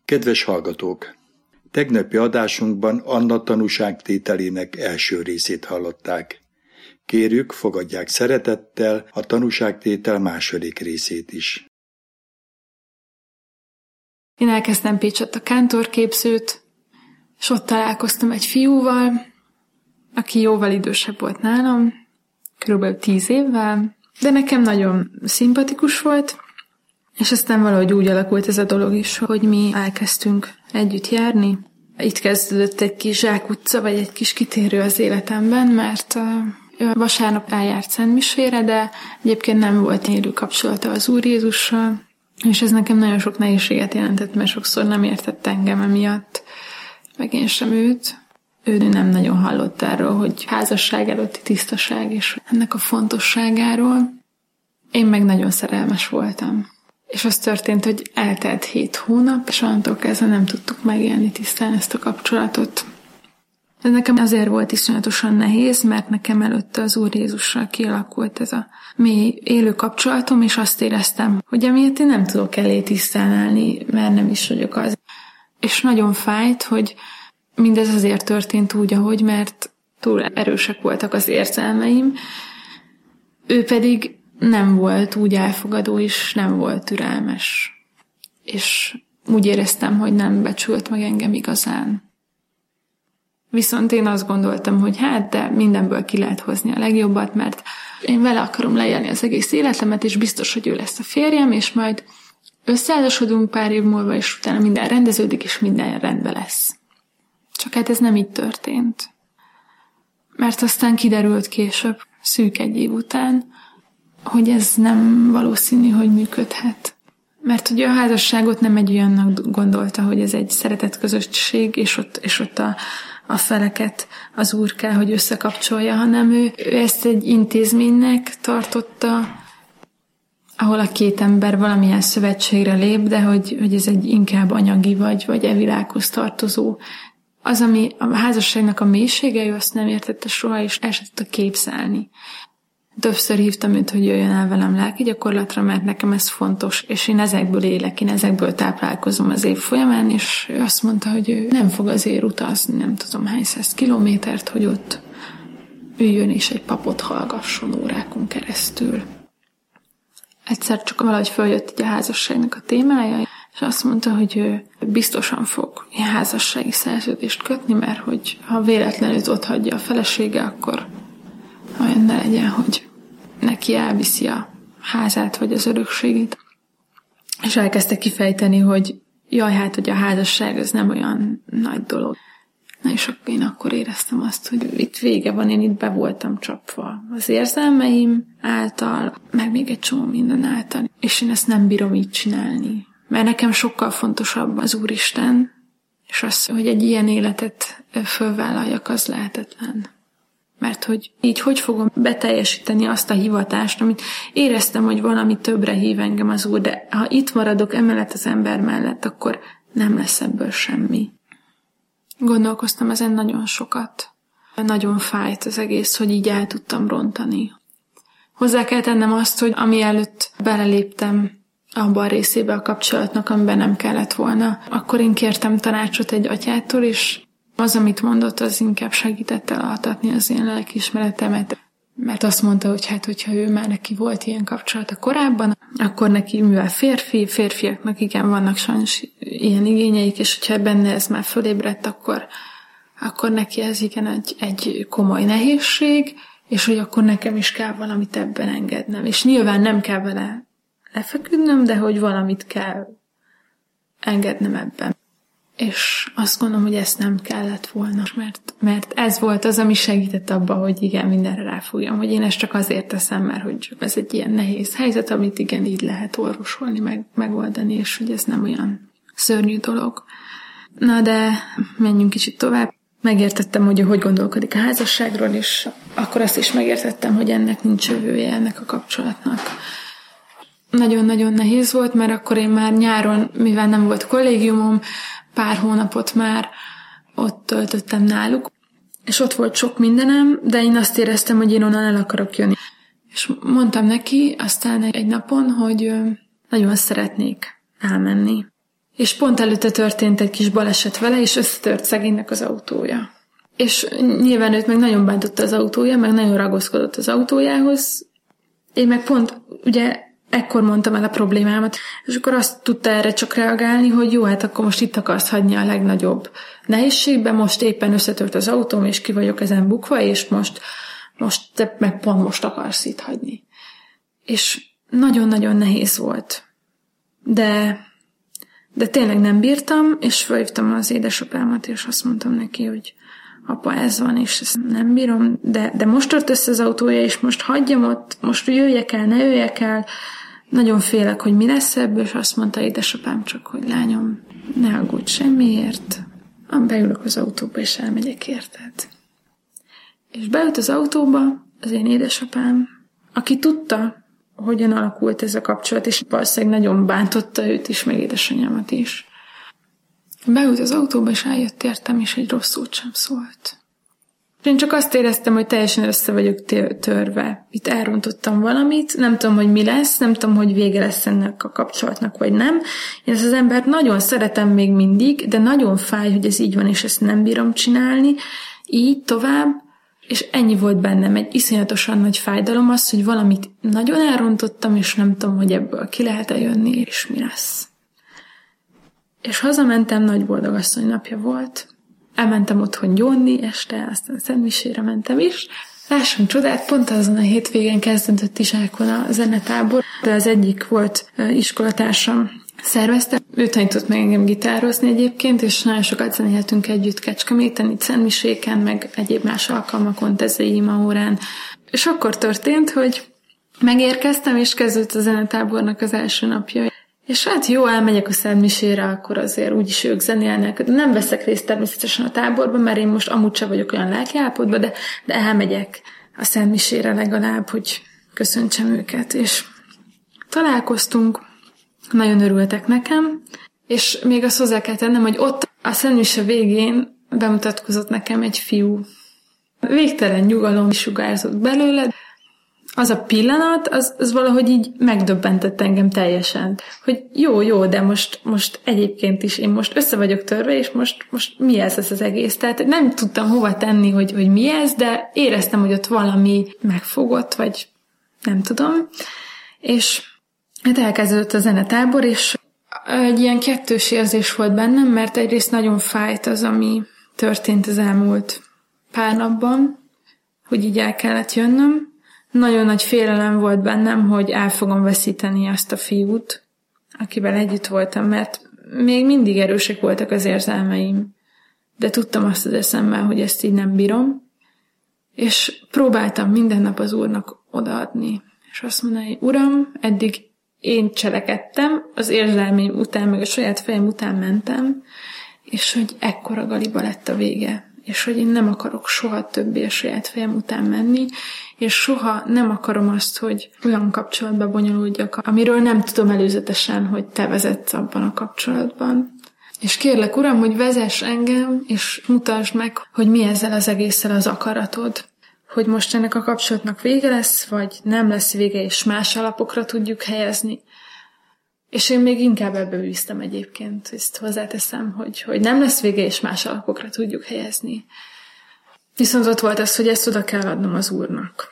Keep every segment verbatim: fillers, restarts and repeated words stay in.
Kedves hallgatók! Tegnapi adásunkban Anna tanúságtételének első részét hallották. Kérjük, fogadják szeretettel a tanúságtétel második részét is. Én elkezdtem Pécsett a kántorképzőt, és ott találkoztam egy fiúval, aki jóval idősebb volt nálam, körülbelül tíz évvel, de nekem nagyon szimpatikus volt, és aztán valahogy úgy alakult ez a dolog is, hogy mi elkezdtünk együtt járni. Itt kezdődött egy kis zsákutca, vagy egy kis kitérő az életemben, mert ő vasárnap eljárt szentmisére, de egyébként nem volt élő kapcsolata az Úr Jézussal, és ez nekem nagyon sok nehézséget jelentett, mert sokszor nem értett engem emiatt, meg én sem őt. Ő nem nagyon hallott erről, hogy házasság előtti tisztaság, és ennek a fontosságáról. Én meg nagyon szerelmes voltam. És az történt, hogy eltelt hét hónap, és onnantól kezdve nem tudtuk megélni tisztán ezt a kapcsolatot. Ez nekem azért volt iszonyatosan nehéz, mert nekem előtte az Úr Jézussal kialakult ez a mély élő kapcsolatom, és azt éreztem, hogy emiatt én nem tudok elé tisztán állni, mert nem is vagyok az. És nagyon fájt, hogy mindez azért történt úgy, ahogy, mert túl erősek voltak az érzelmeim, ő pedig nem volt úgy elfogadó, és nem volt türelmes. És úgy éreztem, hogy nem becsült meg engem igazán. Viszont én azt gondoltam, hogy hát, de mindenből ki lehet hozni a legjobbat, mert én vele akarom leélni az egész életemet, és biztos, hogy ő lesz a férjem, és majd összeházasodunk pár év múlva, és utána minden rendeződik, és minden rendben lesz. Csak hát ez nem így történt. Mert aztán kiderült később, szűk egy év után, hogy ez nem valószínű, hogy működhet. Mert ugye a házasságot nem egy olyannak gondolta, hogy ez egy szeretett közösség, és ott, és ott a, a feleket az Úr kell, hogy összekapcsolja, hanem ő, ő ezt egy intézménynek tartotta, ahol a két ember valamilyen szövetségre lép, de hogy, hogy ez egy inkább anyagi vagy, vagy e világhoz tartozó. Az, ami a házasságnak a mélysége, ő azt nem értette soha, és el sem tudta képzelni. Többször hívtam őt, hogy jöjjön el velem lelki gyakorlatra, mert nekem ez fontos, és én ezekből élek, én ezekből táplálkozom az év folyamán, és ő azt mondta, hogy ő nem fog azért utazni, nem tudom hány száz kilométert, hogy ott üljön és egy papot hallgasson órákon keresztül. Egyszer csak valahogy följött így a házasságnak a témája, és azt mondta, hogy ő biztosan fog ilyen házassági szerződést kötni, mert hogy ha véletlenül ott hagyja a felesége, akkor olyan ne legyen, hogy neki elviszi a házát, vagy az örökségét. És elkezdte kifejteni, hogy jaj, hát, hogy a házasság ez nem olyan nagy dolog. Na és akkor én akkor éreztem azt, hogy itt vége van, én itt be voltam csapva az érzelmeim által, meg még egy csomó minden által, és én ezt nem bírom így csinálni. Mert nekem sokkal fontosabb az Úristen, és az, hogy egy ilyen életet fölvállaljak, az lehetetlen. Mert hogy így hogy fogom beteljesíteni azt a hivatást, amit éreztem, hogy valami többre hív engem az Úr, de ha itt maradok emellett az ember mellett, akkor nem lesz ebből semmi. Gondolkoztam ezen nagyon sokat. Nagyon fájt az egész, hogy így el tudtam rontani. Hozzá kell tennem azt, hogy ami előtt beleléptem abban a részébe a kapcsolatnak, amiben nem kellett volna, akkor én kértem tanácsot egy atyától, és az, amit mondott, az inkább segített elaltatni az én lelkiismeretemet, mert azt mondta, hogy hát, hogyha ő már neki volt ilyen kapcsolata korábban, akkor neki, mivel férfi, férfiaknak igen, vannak sajnos ilyen igényeik, és hogyha benne ez már fölébredt, akkor, akkor neki ez igen egy, egy komoly nehézség, és hogy akkor nekem is kell valamit ebben engednem. És nyilván nem kell vele lefeküdnöm, de hogy valamit kell engednem ebben. És azt gondolom, hogy ezt nem kellett volna, mert, mert ez volt az, ami segített abba, hogy igen, mindenre ráfogjam, hogy én ezt csak azért teszem, mert hogy ez egy ilyen nehéz helyzet, amit igen, így lehet orvosolni, meg, megoldani, és hogy ez nem olyan szörnyű dolog. Na de menjünk kicsit tovább. Megértettem, hogy hogy gondolkodik a házasságról, és akkor azt is megértettem, hogy ennek nincs jövője, ennek a kapcsolatnak. Nagyon-nagyon nehéz volt, mert akkor én már nyáron, mivel nem volt kollégiumom, pár hónapot már ott töltöttem náluk, és ott volt sok mindenem, de én azt éreztem, hogy én onnan el akarok jönni. És mondtam neki aztán egy napon, hogy nagyon szeretnék elmenni. és pont előtte történt egy kis baleset vele, és összetört szegénynek az autója. És nyilván őt meg nagyon bántotta az autója, meg nagyon ragaszkodott az autójához. Én meg pont, ugye, ekkor mondtam el a problémámat, és akkor azt tudta erre csak reagálni, hogy jó, hát akkor most itt akarsz hagyni a legnagyobb nehézségben, most éppen összetört az autóm, és ki vagyok ezen bukva, és most, most te meg pont most akarsz itt hagyni. És nagyon-nagyon nehéz volt. De, de tényleg nem bírtam, és felhívtam az édesapámat, és azt mondtam neki, hogy apa, ez van, és ezt nem bírom, de, de most tört össze az autója, és most hagyjam ott, most jöjjek el, ne jöjjek el. Nagyon félek, hogy mi lesz ebből, és azt mondta édesapám csak, hogy lányom, ne aggódj semmiért. Beülök az autóba, és elmegyek, érted? És beült az autóba az én édesapám, aki tudta, hogyan alakult ez a kapcsolat, és valószínűleg nagyon bántotta őt is, meg édesanyámat is. Beült az autóba, és eljött értem, és egy rossz szót sem szólt. Én csak azt éreztem, hogy teljesen össze vagyok törve. Itt elrontottam valamit, nem tudom, hogy mi lesz, nem tudom, hogy vége lesz ennek a kapcsolatnak, vagy nem. Én ezt az embert nagyon szeretem még mindig, de nagyon fáj, hogy ez így van, és ezt nem bírom csinálni. Így tovább, és ennyi volt bennem, egy iszonyatosan nagy fájdalom az, hogy valamit nagyon elrontottam, és nem tudom, hogy ebből ki lehet-e jönni, és mi lesz. És hazamentem, nagy boldogasszony napja volt. Elmentem otthon gyónni este, aztán szentmisére mentem is. Lássunk csodát, pont azon a hétvégén kezdődött Izsákon a zenetábor, de az egyik volt iskolatársam szervezte. Ő tanított meg engem gitározni egyébként, és nagyon sokat zenéltünk együtt Kecskeméten, itt szentmiséken, meg egyéb más alkalmakon, tezei ima órán. És akkor történt, hogy megérkeztem, és kezdődött a zenetábornak az első napja. És hát jó, elmegyek a szentmisére, akkor azért úgyis ők zenélnek. De nem veszek részt természetesen a táborban, mert én most amúgy sem vagyok olyan lelkiállapotban, de, de elmegyek a szentmisére legalább, hogy köszöntsem őket. És találkoztunk, nagyon örültek nekem, és még azt hozzá kell tennem, hogy ott a szentmise végén bemutatkozott nekem egy fiú. Végtelen nyugalom sugárzott belőle. Az a pillanat, az, az valahogy így megdöbbentett engem teljesen. Hogy jó, jó, de most, most egyébként is én most össze vagyok törve, és most, most mi ez, ez az egész? Tehát nem tudtam hova tenni, hogy, hogy mi ez, de éreztem, hogy ott valami megfogott, vagy nem tudom. És hát elkezdődött a zenetábor, és egy ilyen kettős érzés volt bennem, mert egyrészt nagyon fájt az, ami történt az elmúlt pár napban, hogy így el kellett jönnöm. Nagyon nagy félelem volt bennem, hogy el fogom veszíteni azt a fiút, akivel együtt voltam, mert még mindig erősek voltak az érzelmeim, de tudtam azt az eszemmel, hogy ezt így nem bírom, és próbáltam minden nap az Úrnak odaadni, és azt mondani, hogy Uram, eddig én cselekedtem, az érzelmeim után, meg a saját fejem után mentem, és hogy ekkora galiba lett a vége, és hogy én nem akarok soha többé a saját fejem után menni, és soha nem akarom azt, hogy olyan kapcsolatba bonyolódjak, amiről nem tudom előzetesen, hogy te vezetsz abban a kapcsolatban. És kérlek, Uram, hogy vezess engem, és mutasd meg, hogy mi ezzel az egésszel az akaratod. Hogy most ennek a kapcsolatnak vége lesz, vagy nem lesz vége, és más alapokra tudjuk helyezni. És én még inkább ebbe bíztam egyébként, ezt hozzáteszem, hogy, hogy nem lesz vége, és más alapokra tudjuk helyezni. Viszont ott volt az, hogy ezt oda kell adnom az Úrnak.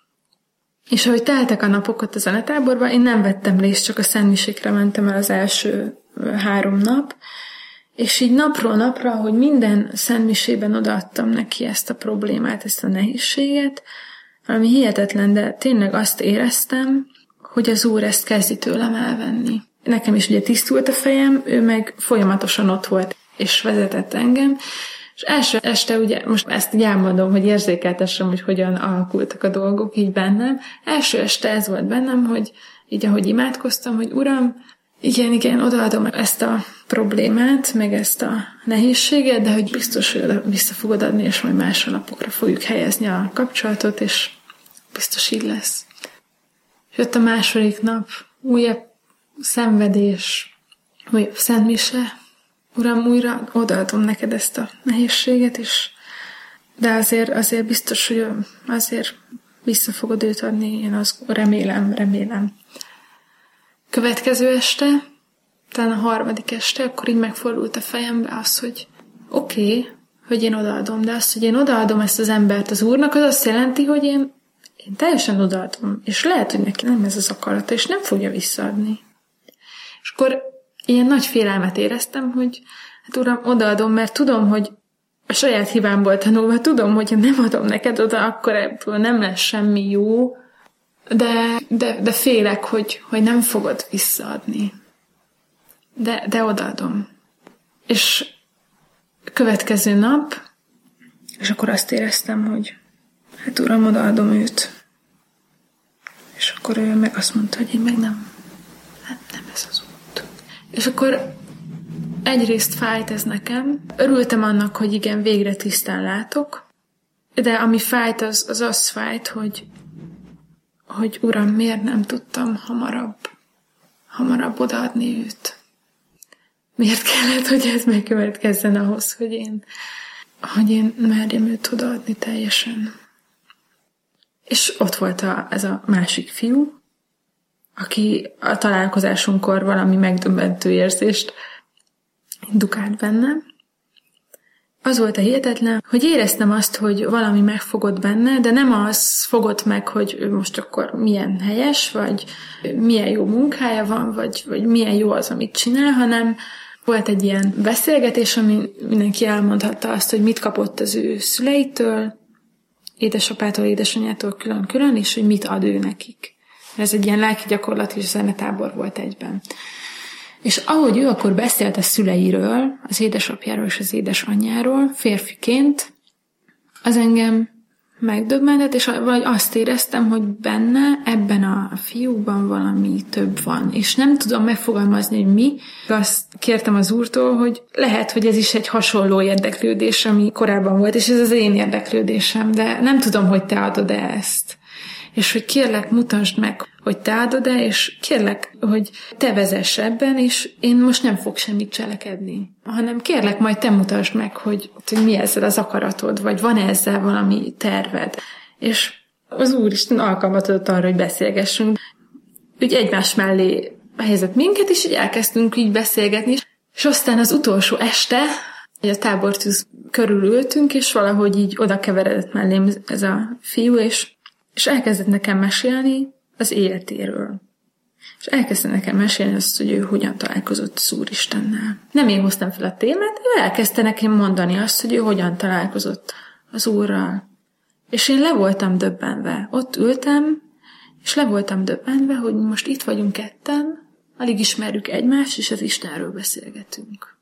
És ahogy teltek a napok ott a zenetáborban, én nem vettem részt, csak a szentmisékre mentem el az első három nap, és így napról napra, hogy minden szentmisében odaadtam neki ezt a problémát, ezt a nehézséget, valami hihetetlen, de tényleg azt éreztem, hogy az Úr ezt kezdi tőlem elvenni. Nekem is ugye tisztult a fejem, ő meg folyamatosan ott volt, és vezetett engem, és első este ugye, most ezt így elmondom, hogy érzékeltessem, hogy hogyan alakultak a dolgok így bennem. Első este ez volt bennem, hogy így ahogy imádkoztam, hogy Uram, igen, igen, odaadom ezt a problémát, meg ezt a nehézséget, de hogy biztos, hogy oda vissza fogod adni, és majd más alapokra fogjuk helyezni a kapcsolatot, és biztos így lesz. És jött a második nap, újabb szenvedés, újabb szentmise. Uram, újra odaadom neked ezt a nehézséget, és de azért, azért biztos, hogy azért vissza fogod őt adni, én azt remélem, remélem. Következő este talán a harmadik este, akkor így megfordult a fejembe az, hogy oké, okay, hogy én odaadom, de azt, hogy én odaadom ezt az embert az Úrnak, az azt jelenti, hogy én, én teljesen odaadom, és lehet, hogy neki nem ez az akarata, és nem fogja visszaadni. És akkor ilyen nagy félelmet éreztem, hogy hát Uram, odaadom, mert tudom, hogy a saját hibámból tanulva tudom, hogy ha nem adom neked oda, akkor ebből nem lesz semmi jó, de, de, de félek, hogy, hogy nem fogod visszaadni. De, de odaadom. És következő nap, és akkor azt éreztem, hogy hát Uram, odaadom őt. És akkor ő meg azt mondta, hogy én meg nem, nem, nem ez az út. És akkor egyrészt fájt ez nekem. Örültem annak, hogy igen, végre tisztán látok, de ami fájt, az az, az fájt, hogy, hogy Uram, miért nem tudtam hamarabb, hamarabb odaadni őt. Miért kellett, hogy ez megkövetkezzen ahhoz, hogy én, hogy én merjem őt odaadni teljesen. És ott volt a, ez a másik fiú, aki a találkozásunkkor valami megdöbbentő érzést indukált bennem. Az volt a hihetetlen, hogy éreztem azt, hogy valami megfogott benne, de nem az fogott meg, hogy ő most akkor milyen helyes, vagy milyen jó munkája van, vagy, vagy milyen jó az, amit csinál, hanem volt egy ilyen beszélgetés, ami mindenki elmondhatta azt, hogy mit kapott az ő szüleitől, édesapától, édesanyától külön-külön, és hogy mit ad ő nekik. Ez egy ilyen lelki gyakorlat és zenetábor volt egyben. És ahogy ő akkor beszélt a szüleiről, az édesapjáról és az édesanyjáról, férfiként, az engem megdöbbentett, és vagy azt éreztem, hogy benne, ebben a fiúban valami több van. És nem tudom megfogalmazni, hogy mi. Azt kértem az Úrtól, hogy lehet, hogy ez is egy hasonló érdeklődés, ami korábban volt, és ez az én érdeklődésem, de nem tudom, hogy te adod-e ezt. És hogy kérlek, mutasd meg, hogy te adod-e, és kérlek, hogy te vezess ebben, és én most nem fog semmit cselekedni. Hanem kérlek, majd te mutasd meg, hogy, hogy mi ezzel az akaratod, vagy van ezzel valami terved. És az Úristen alkalmat adott arra, hogy beszélgessünk. Úgy egymás mellé helyezett minket, és így elkezdtünk így beszélgetni. És aztán az utolsó este, a tábortűz körül ültünk, és valahogy így oda keveredett mellém ez a fiú, és És elkezdett nekem mesélni az életéről. És elkezdte nekem mesélni azt, hogy ő hogyan találkozott az Úristennel. Nem én hoztam fel a témát, ő elkezdte nekem mondani azt, hogy ő hogyan találkozott az Úrral. És én le voltam döbbenve. Ott ültem, és le voltam döbbenve, hogy most itt vagyunk ketten, alig ismerjük egymást, és az Istenről beszélgetünk.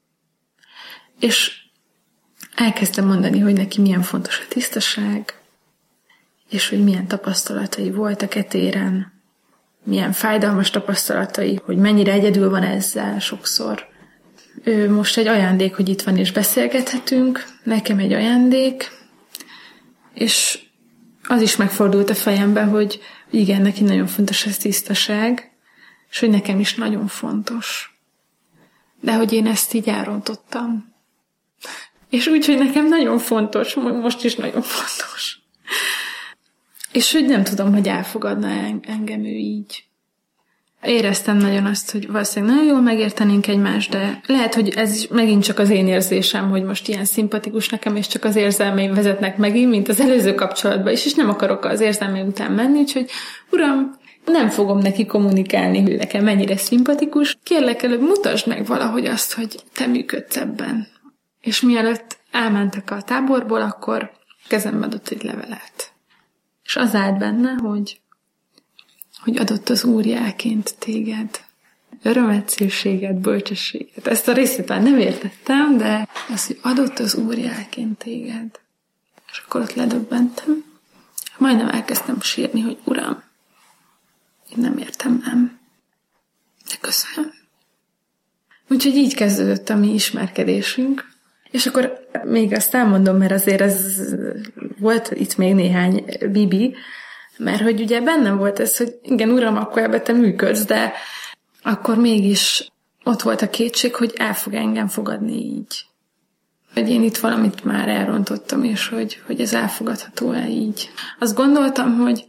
És elkezdtem mondani, hogy neki milyen fontos a tisztaság, és hogy milyen tapasztalatai voltak e téren, milyen fájdalmas tapasztalatai, hogy mennyire egyedül van ezzel sokszor. Ő most egy ajándék, hogy itt van és beszélgethetünk, nekem egy ajándék, és az is megfordult a fejembe, hogy igen, neki nagyon fontos ez tisztaság, és hogy nekem is nagyon fontos. De hogy én ezt így elrontottam. És úgy, hogy nekem nagyon fontos, most is nagyon fontos. És hogy nem tudom, hogy elfogadna engem ő így. Éreztem nagyon azt, hogy valószínűleg nagyon jól megértenénk egymást, de lehet, hogy ez is megint csak az én érzésem, hogy most ilyen szimpatikus nekem, és csak az érzelmeim vezetnek megint, mint az előző kapcsolatban is, és nem akarok az érzelmeim után menni, úgyhogy Uram, nem fogom neki kommunikálni, hogy nekem mennyire szimpatikus. Kérlek, előbb mutasd meg valahogy azt, hogy te működsz ebben. És mielőtt elmentek a táborból, akkor kezembe adott egy levelet. És az állt benne, hogy, hogy adott az Úr jelként téged. Örömet, szépséget, bölcsességet. Ezt a részét már nem értettem, de az, hogy adott az Úr jelként téged. És akkor ott ledöbbentem. Majdnem elkezdtem sírni, hogy Uram, én nem értem, nem. De köszönöm. Úgyhogy így kezdődött a mi ismerkedésünk. És akkor még azt elmondom, mert azért ez volt itt még néhány bibi, mert hogy ugye bennem volt ez, hogy igen, Uram, akkor ebbe te működsz, de akkor mégis ott volt a kétség, hogy el fog engem fogadni így. Hogy én itt valamit már elrontottam, és hogy, hogy ez elfogadható-e így. Azt gondoltam, hogy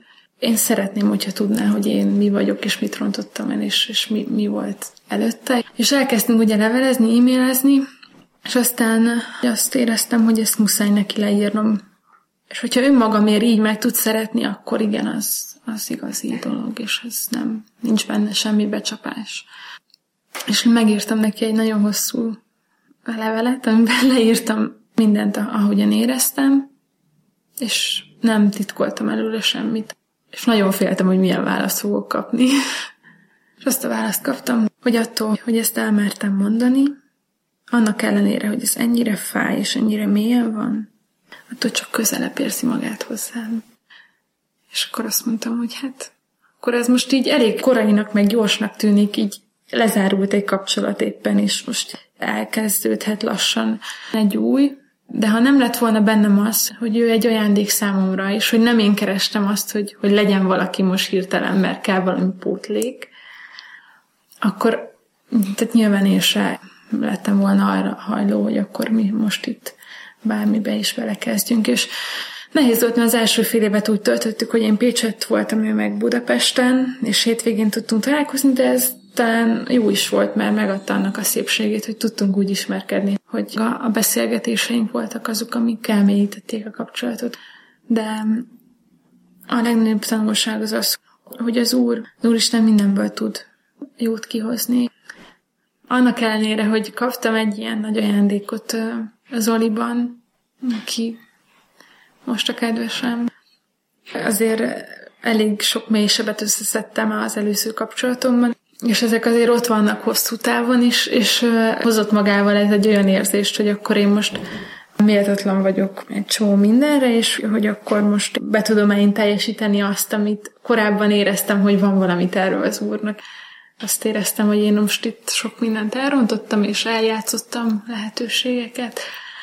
én szeretném, hogyha tudná, hogy én mi vagyok, és mit rontottam el, és, és mi, mi volt előtte. És elkezdtünk ugye levelezni, e-mailezni, és aztán azt éreztem, hogy ezt muszáj neki leírnom. És hogyha önmagamért így meg tud szeretni, akkor igen, az, az igazi dolog, és ez nem, nincs benne semmi becsapás. És megírtam neki egy nagyon hosszú levelet, amiben leírtam mindent, ahogyan éreztem, és nem titkoltam előle semmit. És nagyon féltem, hogy milyen választ fogok kapni. És azt a választ kaptam, hogy attól, hogy ezt elmertem mondani, annak ellenére, hogy ez ennyire fáj, és ennyire mélyen van, attól csak közelebb érzi magát hozzám. És akkor azt mondtam, hogy hát, akkor ez most így elég korainak, meg gyorsnak tűnik, így lezárult egy kapcsolat éppen, és most elkezdődhet lassan egy új, de ha nem lett volna bennem az, hogy ő egy ajándék számomra, és hogy nem én kerestem azt, hogy, hogy legyen valaki most hirtelen, mert kell valami pótlék, akkor tehát nyilván én se lettem volna arra hajló, hogy akkor mi most itt bármibe is belekezdjünk, és nehéz volt, mert az első fél évet úgy töltöttük, hogy én Pécsett voltam, ő meg Budapesten, és hétvégén tudtunk találkozni, de ez talán jó is volt, mert megadta annak a szépségét, hogy tudtunk úgy ismerkedni, hogy a beszélgetéseink voltak azok, amik elmélyítették a kapcsolatot. De a legnagyobb tanulság az az, hogy az Úr, az Úristen mindenből tud jót kihozni. Annak ellenére, hogy kaptam egy ilyen nagy ajándékot Zoliban, aki most a kedvesem, azért elég sok mélysebet összeszedtem az előző kapcsolatomban, és ezek azért ott vannak hosszú távon is, és hozott magával ez egy olyan érzést, hogy akkor én most méltatlan vagyok egy csomó mindenre, és hogy akkor most be tudom-e én teljesíteni azt, amit korábban éreztem, hogy van valami terve az Úrnak. Azt éreztem, hogy én most itt sok mindent elrontottam, és eljátszottam lehetőségeket.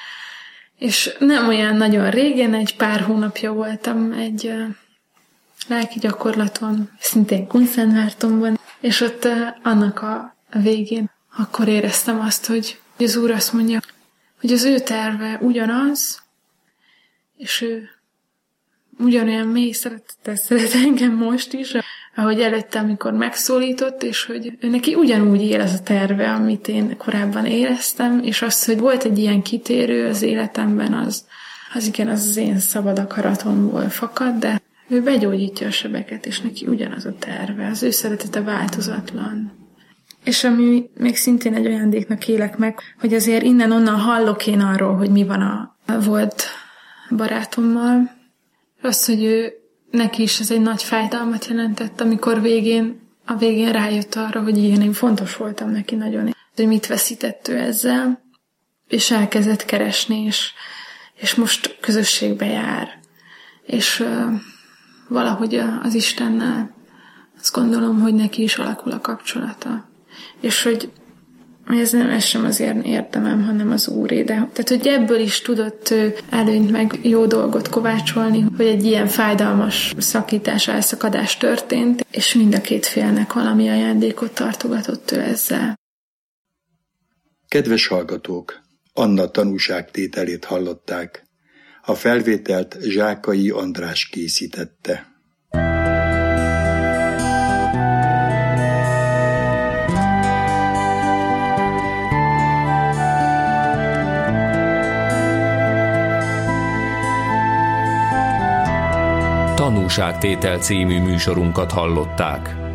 És nem olyan nagyon régen, egy pár hónapja voltam egy lelki gyakorlaton, szintén Kunszentmártonban, és ott annak a végén akkor éreztem azt, hogy az Úr azt mondja, hogy az ő terve ugyanaz, és ő ugyanolyan mély szeretettel szeret engem most is, ahogy előtte, amikor megszólított, és hogy ő neki ugyanúgy él ez a terve, amit én korábban éreztem, és az, hogy volt egy ilyen kitérő az életemben, az, az igen, az az én szabad akaratomból fakad, de ő begyógyítja a sebeket, és neki ugyanaz a terve, az ő szeretete változatlan. És ami még szintén egy ajándéknak élek meg, hogy azért innen-onnan hallok én arról, hogy mi van a, a volt barátommal. Az, hogy ő, neki is ez egy nagy fájdalmat jelentett, amikor végén, a végén rájött arra, hogy igen, én fontos voltam neki nagyon, hogy mit veszített ő ezzel, és elkezdett keresni, és, és most közösségbe jár. És uh, valahogy az Istennel azt gondolom, hogy neki is alakul a kapcsolata. És hogy ez nem ez sem az érdemem, hanem az Úré. De, tehát, hogy ebből is tudott előnyt meg jó dolgot kovácsolni, hogy egy ilyen fájdalmas szakítás, elszakadás történt, és mind a két félnek valami ajándékot tartogatott ő ezzel. Kedves hallgatók! Anna tanúságtételét hallották. A felvételt Zsákai András készítette. Tanúságtétel című műsorunkat hallották.